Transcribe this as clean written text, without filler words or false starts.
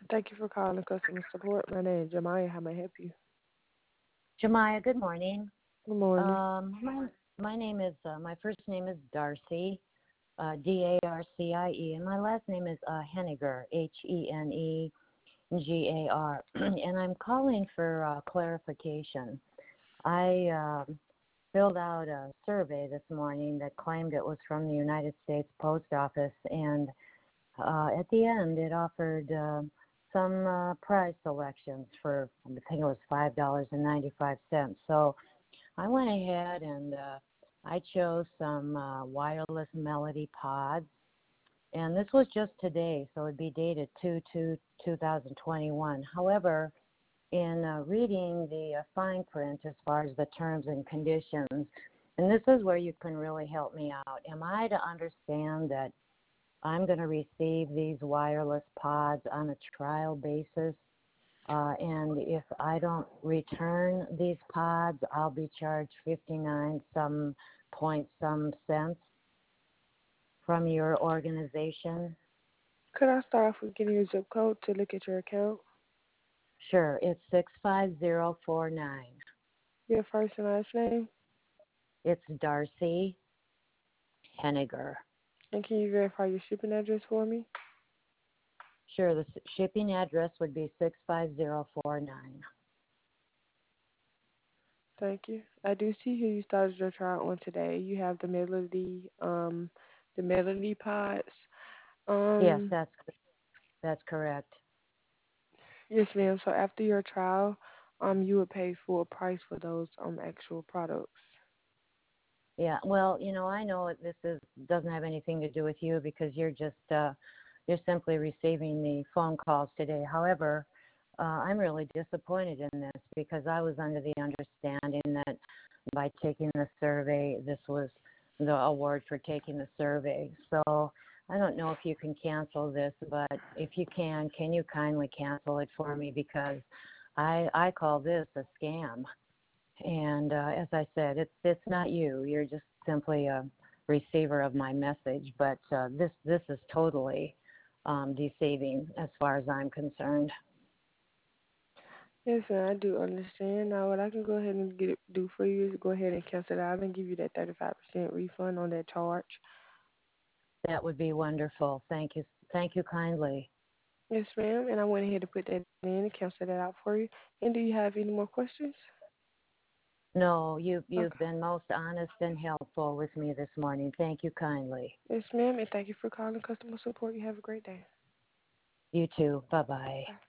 Thank you for calling customer support. My name is Jemiah. How may I help you? Jemiah, good morning. Good morning. My name is my first name is Darcie, Darcie, and my last name is Henniger, Henegar, and I'm calling for clarification. I filled out a survey this morning that claimed it was from the United States Post Office, and at the end it offered some price selections for, I think it was $5.95. So I went ahead and I chose some wireless Melody pods, and this was just today, so it'd be dated 2/2/2021. However, in reading the fine print as far as the terms and conditions, and this is where you can really help me out. Am I to understand that I'm going to receive these wireless pods on a trial basis, and if I don't return these pods, I'll be charged 59 some point some cents from your organization? Could I start off with getting your zip code to look at your account? Sure, it's 65049. Your first and last name? It's Darcie Henniger. And can you verify your shipping address for me? Sure, the shipping address would be 65049. Thank you. I do see here you started your trial on today. You have the Melody pods. Yes, Um, that's correct. yes, ma'am. So after your trial, you would pay full price for those actual products. Yeah, well, I know doesn't have anything to do with you because you're simply receiving the phone calls today. However, I'm really disappointed in this because I was under the understanding that by taking the survey, this was the award for taking the survey. So I don't know if you can cancel this, but if you can you kindly cancel it for me because I call this a scam. And as I said, it's not you. You're just simply a receiver of my message. But this is totally deceiving as far as I'm concerned. Yes, sir, I do understand. Now, what I can go ahead and do for you is go ahead and cancel it out and give you that 35% refund on that charge. That would be wonderful. Thank you. Thank you kindly. Yes, ma'am. And I went ahead and put that in and cancel that out for you. And do you have any more questions? No, you've Okay. been most honest and helpful with me this morning. Thank you kindly. Yes, ma'am. And thank you for calling customer support. You have a great day. You too. Bye bye. Bye.